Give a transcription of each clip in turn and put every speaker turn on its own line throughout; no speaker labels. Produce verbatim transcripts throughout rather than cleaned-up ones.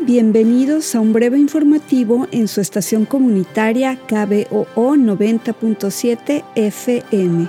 Bienvenidos a un breve informativo en su estación comunitaria K B O O noventa punto siete F M.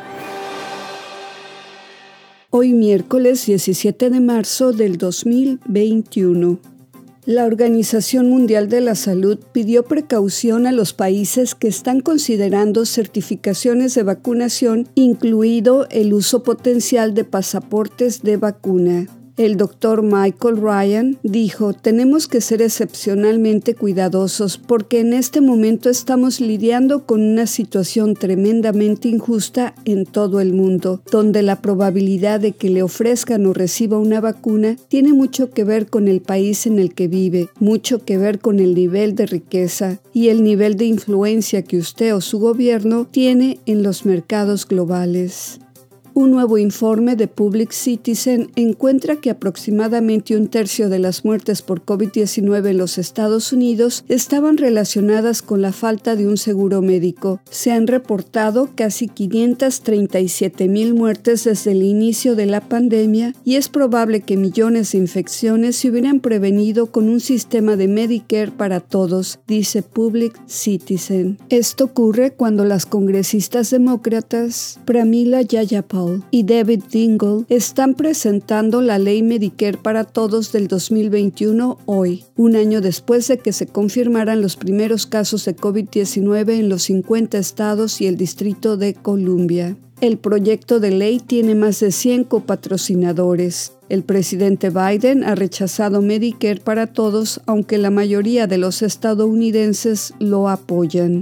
Hoy miércoles diecisiete de marzo del dos mil veintiuno. La Organización Mundial de la Salud pidió precaución a los países que están considerando certificaciones de vacunación, incluido el uso potencial de pasaportes de vacuna. El doctor Michael Ryan dijo: tenemos que ser excepcionalmente cuidadosos porque en este momento estamos lidiando con una situación tremendamente injusta en todo el mundo, donde la probabilidad de que le ofrezcan o reciba una vacuna tiene mucho que ver con el país en el que vive, mucho que ver con el nivel de riqueza y el nivel de influencia que usted o su gobierno tiene en los mercados globales. Un nuevo informe de Public Citizen encuentra que aproximadamente un tercio de las muertes por COVID diecinueve en los Estados Unidos estaban relacionadas con la falta de un seguro médico. Se han reportado casi quinientas treinta y siete mil muertes desde el inicio de la pandemia y es probable que millones de infecciones se hubieran prevenido con un sistema de Medicare para todos, dice Public Citizen. Esto ocurre cuando las congresistas demócratas Pramila Jayapal y David Dingell están presentando la ley Medicare para todos del dos mil veintiuno hoy, un año después de que se confirmaran los primeros casos de COVID diecinueve en los cincuenta estados y el Distrito de Columbia. El proyecto de ley tiene más de cien copatrocinadores. El presidente Biden ha rechazado Medicare para todos, aunque la mayoría de los estadounidenses lo apoyan.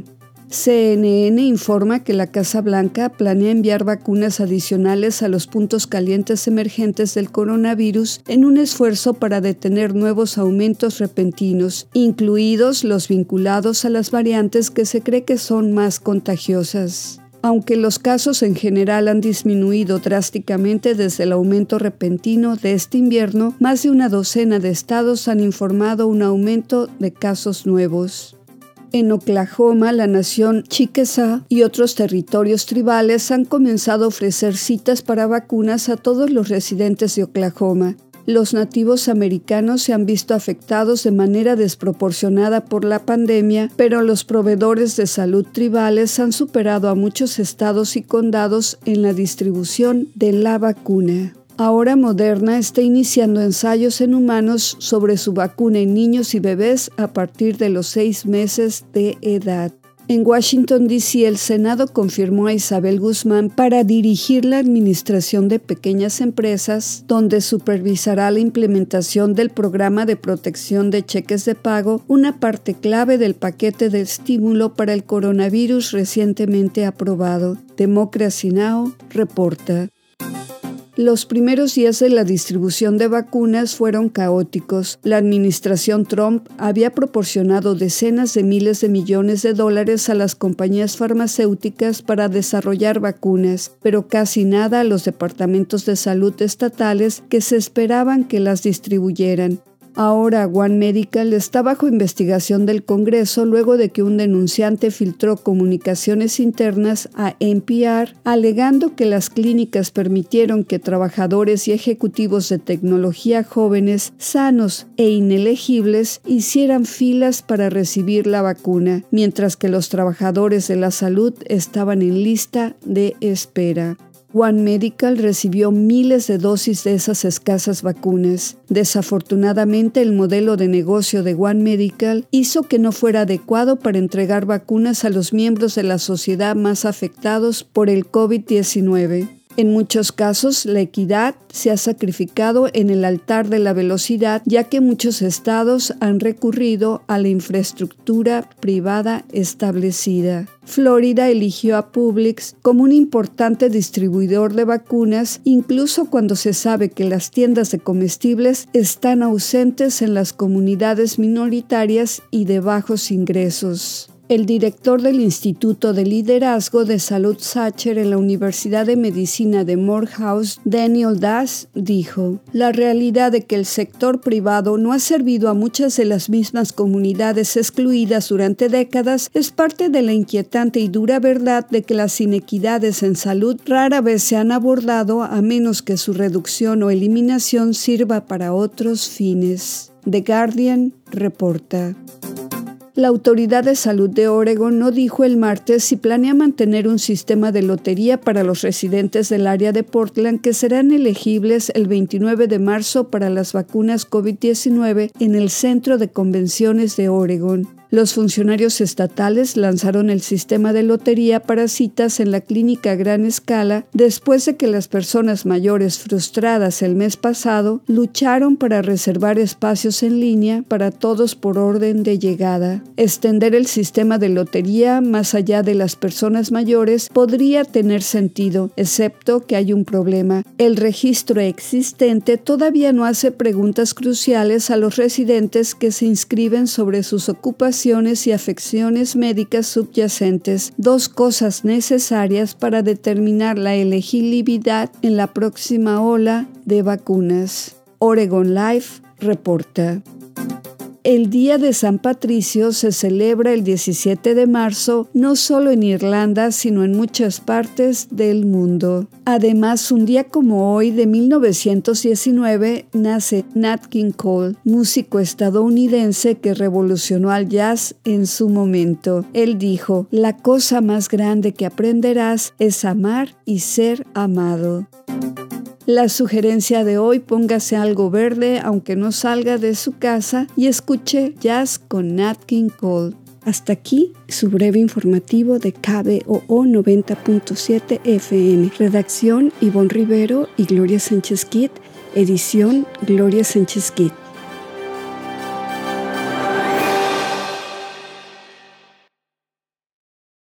C N N informa que la Casa Blanca planea enviar vacunas adicionales a los puntos calientes emergentes del coronavirus en un esfuerzo para detener nuevos aumentos repentinos, incluidos los vinculados a las variantes que se cree que son más contagiosas. Aunque los casos en general han disminuido drásticamente desde el aumento repentino de este invierno, más de una docena de estados han informado un aumento de casos nuevos. En Oklahoma, la nación Chickasaw y otros territorios tribales han comenzado a ofrecer citas para vacunas a todos los residentes de Oklahoma. Los nativos americanos se han visto afectados de manera desproporcionada por la pandemia, pero los proveedores de salud tribales han superado a muchos estados y condados en la distribución de la vacuna. Ahora Moderna está iniciando ensayos en humanos sobre su vacuna en niños y bebés a partir de los seis meses de edad. En Washington, D C, el Senado confirmó a Isabel Guzmán para dirigir la Administración de Pequeñas Empresas, donde supervisará la implementación del Programa de Protección de Cheques de Pago, una parte clave del paquete de estímulo para el coronavirus recientemente aprobado. Democracy Now! Reporta. Los primeros días de la distribución de vacunas fueron caóticos. La administración Trump había proporcionado decenas de miles de millones de dólares a las compañías farmacéuticas para desarrollar vacunas, pero casi nada a los departamentos de salud estatales que se esperaban que las distribuyeran. Ahora One Medical está bajo investigación del Congreso luego de que un denunciante filtró comunicaciones internas a N P R alegando que las clínicas permitieron que trabajadores y ejecutivos de tecnología jóvenes, sanos e inelegibles hicieran filas para recibir la vacuna, mientras que los trabajadores de la salud estaban en lista de espera. One Medical recibió miles de dosis de esas escasas vacunas. Desafortunadamente, el modelo de negocio de One Medical hizo que no fuera adecuado para entregar vacunas a los miembros de la sociedad más afectados por el COVID diecinueve. En muchos casos, la equidad se ha sacrificado en el altar de la velocidad, ya que muchos estados han recurrido a la infraestructura privada establecida. Florida eligió a Publix como un importante distribuidor de vacunas, incluso cuando se sabe que las tiendas de comestibles están ausentes en las comunidades minoritarias y de bajos ingresos. El director del Instituto de Liderazgo de Salud Sacher en la Universidad de Medicina de Morehouse, Daniel Das, dijo: la realidad de que el sector privado no ha servido a muchas de las mismas comunidades excluidas durante décadas es parte de la inquietante y dura verdad de que las inequidades en salud rara vez se han abordado a menos que su reducción o eliminación sirva para otros fines. The Guardian reporta. La Autoridad de Salud de Oregon no dijo el martes si planea mantener un sistema de lotería para los residentes del área de Portland que serán elegibles el veintinueve de marzo para las vacunas COVID diecinueve en el Centro de Convenciones de Oregon. Los funcionarios estatales lanzaron el sistema de lotería para citas en la clínica a gran escala después de que las personas mayores frustradas el mes pasado lucharon para reservar espacios en línea para todos por orden de llegada. Extender el sistema de lotería más allá de las personas mayores podría tener sentido, excepto que hay un problema. El registro existente todavía no hace preguntas cruciales a los residentes que se inscriben sobre sus ocupaciones y afecciones médicas subyacentes, dos cosas necesarias para determinar la elegibilidad en la próxima ola de vacunas. Oregon Life reporta. El Día de San Patricio se celebra el diecisiete de marzo, no solo en Irlanda, sino en muchas partes del mundo. Además, un día como hoy de mil novecientos diecinueve nace Nat King Cole, músico estadounidense que revolucionó al jazz en su momento. Él dijo: "La cosa más grande que aprenderás es amar y ser amado". La sugerencia de hoy: póngase algo verde aunque no salga de su casa y escuche jazz con Nat King Cole. Hasta aquí su breve informativo de K B O O noventa punto siete F M. Redacción: Ivonne Rivero y Gloria Sánchez Kitt. Edición: Gloria Sánchez Kitt.